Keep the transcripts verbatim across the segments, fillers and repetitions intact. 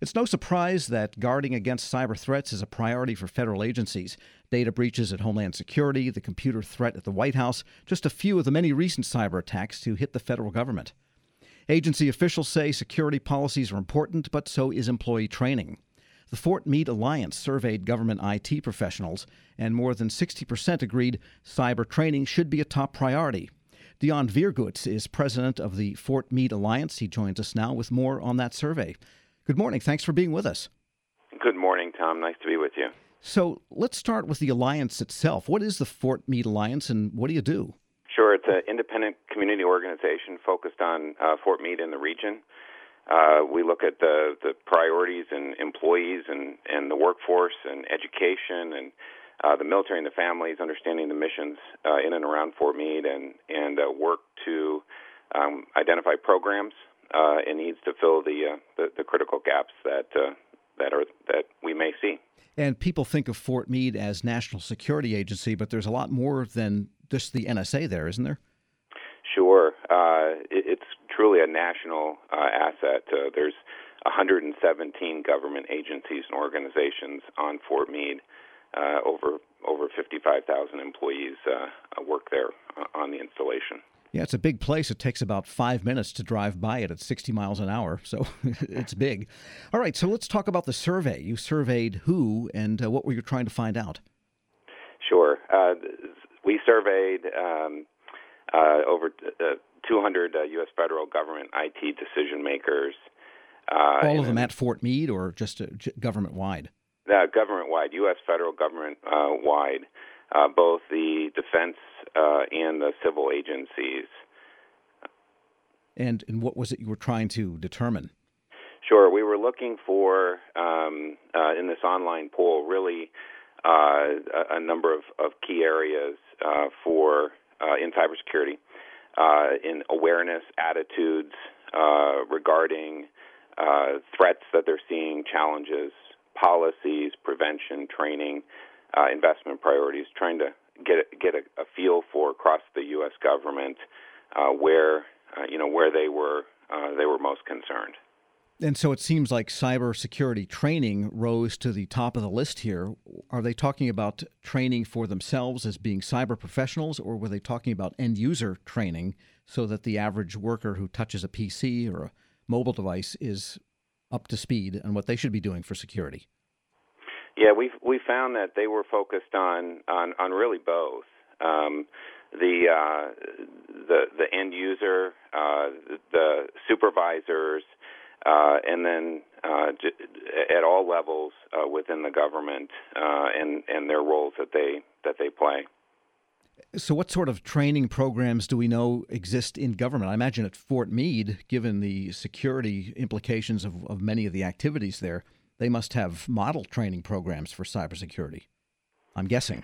It's no surprise that guarding against cyber threats is a priority for federal agencies. Data breaches at Homeland Security, the computer threat at the White House, just a few of the many recent cyber attacks to hit the federal government. Agency officials say security policies are important, but so is employee training. The Fort Meade Alliance surveyed government I T professionals, and more than sixty percent agreed cyber training should be a top priority. Dion Viergoets is president of the Fort Meade Alliance. He joins us now with more on that survey. Good morning. Thanks for being with us. Good morning, Tom. Nice to be with you. So let's start with the Alliance itself. What is the Fort Meade Alliance, and what do you do? Sure. It's an independent community organization focused on uh, Fort Meade and the region. Uh, we look at the, the priorities and employees and, and the workforce and education and uh, the military and the families, understanding the missions uh, in and around Fort Meade, and, and uh, work to um, identify programs uh, and needs to fill the, uh, the, the critical gaps that uh, that are that we may see. And people think of Fort Meade as National Security Agency, but there's a lot more than just the N S A there, isn't there? Sure. Uh, it, it's truly a national uh, asset. Uh, there's one hundred seventeen government agencies and organizations on Fort Meade. Uh, over over fifty-five thousand employees uh, work there uh, on the installation. Yeah, it's a big place. It takes about five minutes to drive by it at sixty miles an hour, so it's big. All right, so let's talk about the survey. You surveyed who, and uh, what were you trying to find out? Sure. Uh, we surveyed um, uh, over uh, two hundred uh, U S federal government I T decision makers. Uh, All of them at Fort Meade, or just uh, government-wide? Uh, government-wide, U S federal government-wide, uh, uh, both the defense uh, and the civil agencies. And, and what was it you were trying to determine? Sure. We were looking for, um, uh, in this online poll, really uh, a, a number of, of key areas uh, for uh, in cybersecurity, uh, in awareness, attitudes uh, regarding uh, threats that they're seeing, challenges, policies, prevention, training, uh, investment priorities, trying to get a, get a, a feel for across the U S government uh, where uh, you know where they were uh, they were most concerned. And so it seems like cybersecurity training rose to the top of the list here. Are they talking about training for themselves as being cyber professionals, or were they talking about end user training so that the average worker who touches a P C or a mobile device is up to speed on what they should be doing for security? Yeah, we we found that they were focused on on, on really both. Um, the uh, the the end user, uh, the supervisors, uh, and then uh, at all levels uh, within the government, uh, and and their roles that they that they play. So what sort of training programs do we know exist in government? I imagine at Fort Meade, given the security implications of, of many of the activities there, they must have model training programs for cybersecurity, I'm guessing.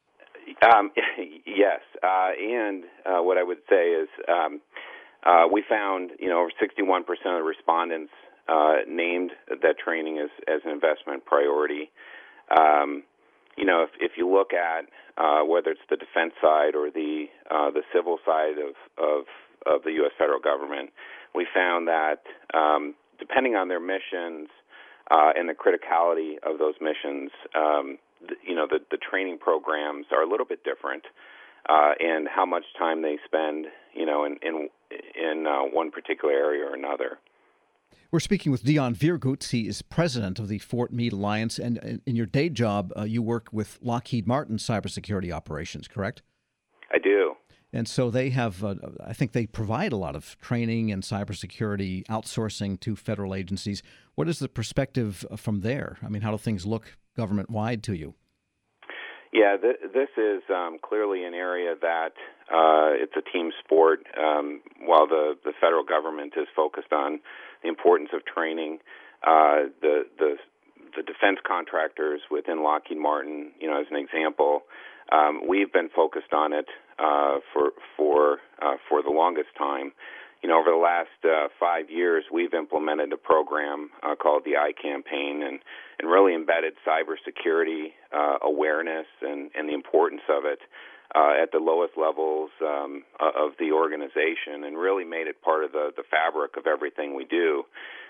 Um, yes, uh, and uh, what I would say is um, uh, we found, you know, over sixty-one percent of the respondents uh, named that training as, as an investment priority. Um, You know, if, if you look at uh, whether it's the defense side or the uh, the civil side of, of of the U S federal government, we found that um, depending on their missions uh, and the criticality of those missions, um, the, you know, the, the training programs are a little bit different, uh, and how much time they spend, you know, in in, in uh, one particular area or another. We're speaking with Dion Viergoets. He is president of the Fort Meade Alliance, and in your day job, uh, you work with Lockheed Martin cybersecurity operations, correct? I do. And so they have, uh, I think they provide a lot of training and cybersecurity outsourcing to federal agencies. What is the perspective from there? I mean, how do things look government-wide to you? Yeah, th- this is um, clearly an area that uh, it's a team sport. Um, while the, the federal government is focused on the importance of training, uh, the the the defense contractors within Lockheed Martin, you know, as an example, um, we've been focused on it uh, for for uh, for the longest time. You know, over the last uh, five years, we've implemented a program uh, called the I campaign, and, and really embedded cybersecurity uh, awareness and, and the importance of it uh, at the lowest levels um, of the organization, and really made it part of the, the fabric of everything we do.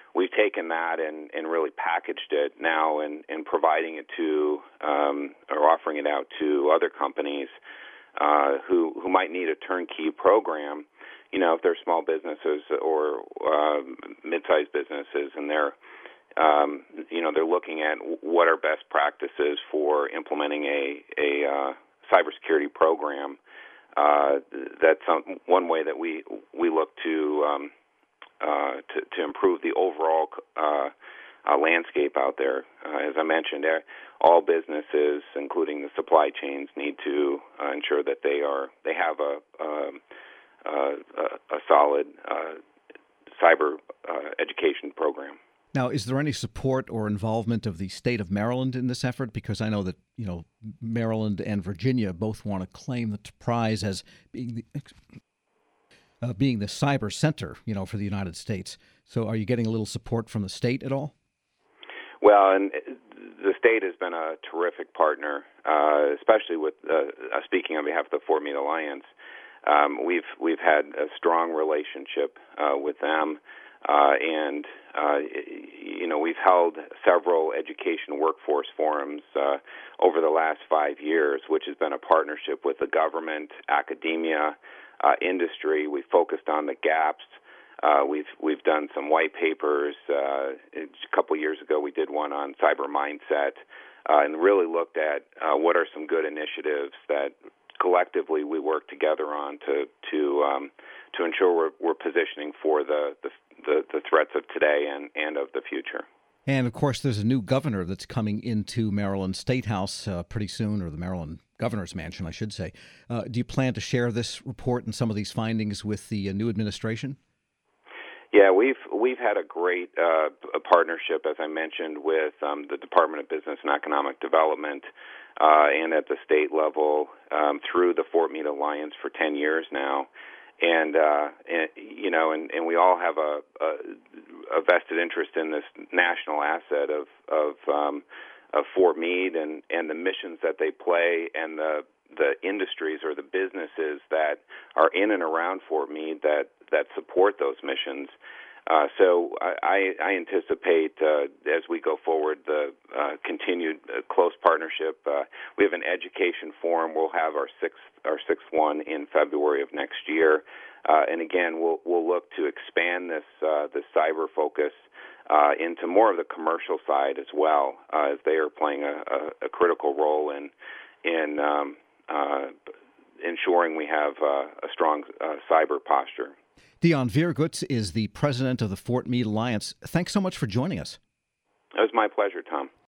we've taken that and, and really packaged it now and, and providing it to um, or offering it out to other companies uh, who who might need a turnkey program. You know, if they're small businesses or uh, mid-sized businesses, and they're um, you know they're looking at what are best practices for implementing a a uh, cybersecurity program. Uh, that's some, one way that we we look to um, uh, to, to improve the overall uh, uh, landscape out there. Uh, as I mentioned, all businesses, including the supply chains, need to uh, ensure that they are they have a um, uh, a, a solid uh, cyber uh, education program. Now, is there any support or involvement of the state of Maryland in this effort? Because I know that, you know, Maryland and Virginia both want to claim the prize as being the uh, being the cyber center, you know, for the United States. So are you getting a little support from the state at all? Well, and the state has been a terrific partner, uh, especially with uh, speaking on behalf of the Fort Meade Alliance. Um, we've we've had a strong relationship uh, with them. Uh, and, uh, you know, we've held several education workforce forums uh, over the last five years, which has been a partnership with the government, academia, uh, industry. We focused on the gaps. Uh, we've we've done some white papers. Uh, a couple years ago, we did one on cyber mindset uh, and really looked at uh, what are some good initiatives that collectively we work together on to to um, to ensure we're, we're positioning for the, the the the threats of today and, and of the future. And of course, there's a new governor that's coming into Maryland State House uh, pretty soon, or the Maryland Governor's Mansion, I should say. Uh, do you plan to share this report and some of these findings with the uh, new administration? Yeah, we've we've had a great uh, a partnership, as I mentioned, with um, the Department of Business and Economic Development, uh, and at the state level um, through the Fort Meade Alliance for ten years now, and, uh, and you know, and, and we all have a, a, a vested interest in this national asset of of, um, of Fort Meade and, and the missions that they play and the the industries or the businesses that are in and around Fort Meade that, that support those missions. Uh, so I, I anticipate uh, as we go forward the uh, continued uh, close partnership. Uh, we have an education forum. We'll have our sixth our sixth one in February of next year, uh, and again we'll we'll look to expand this uh, this cyber focus uh, into more of the commercial side as well, uh, as they are playing a, a, a critical role in in um, uh, ensuring we have uh, a strong uh, cyber posture. Dion Viergutz is the president of the Fort Meade Alliance. Thanks so much for joining us. It was my pleasure, Tom.